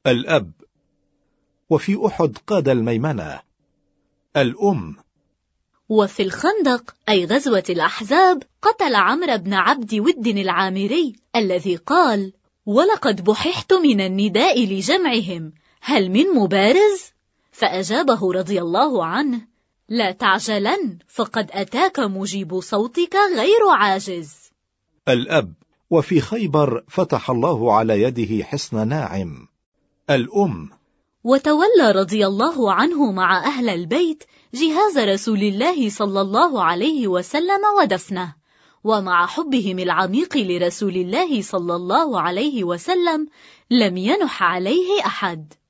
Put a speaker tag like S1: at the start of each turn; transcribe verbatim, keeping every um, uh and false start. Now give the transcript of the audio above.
S1: الأب: وفي أحد قاد الميمنة. الأم:
S2: وفي الخندق أي غزوة الأحزاب قتل عمرو بن عبد ود العامري الذي قال: ولقد بححت من النداء لجمعهم، هل من مبارز؟ فأجابه رضي الله عنه: لا تعجلن، فقد أتاك مجيب صوتك غير عاجز.
S1: الأب: وفي خيبر فتح الله على يده حصن ناعم. الأم:
S2: وتولى رضي الله عنه مع أهل البيت جهاز رسول الله صلى الله عليه وسلم ودفنه، ومع حبهم العميق لرسول الله صلى الله عليه وسلم لم ينح عليه أحد.